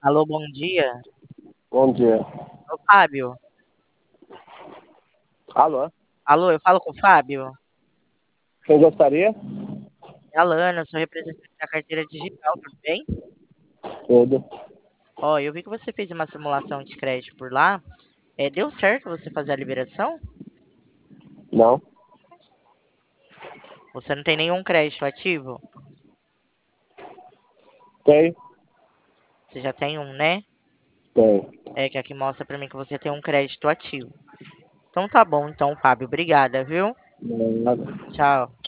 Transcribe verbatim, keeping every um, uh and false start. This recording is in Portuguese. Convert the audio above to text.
Alô, bom dia. Bom dia. Ô, Fábio. Alô? Alô, eu falo com o Fábio? Quem gostaria? É a Lana, sou representante da carteira digital, tudo bem? Tudo. Ó, eu vi que você fez uma simulação de crédito por lá. É, deu certo você fazer a liberação? Não? Você não tem nenhum crédito ativo? Tem? Você já tem um, né? Tem. É, que aqui mostra pra mim que você tem um crédito ativo. Então tá bom, então, Fábio. Obrigada, viu? Nada. Tchau.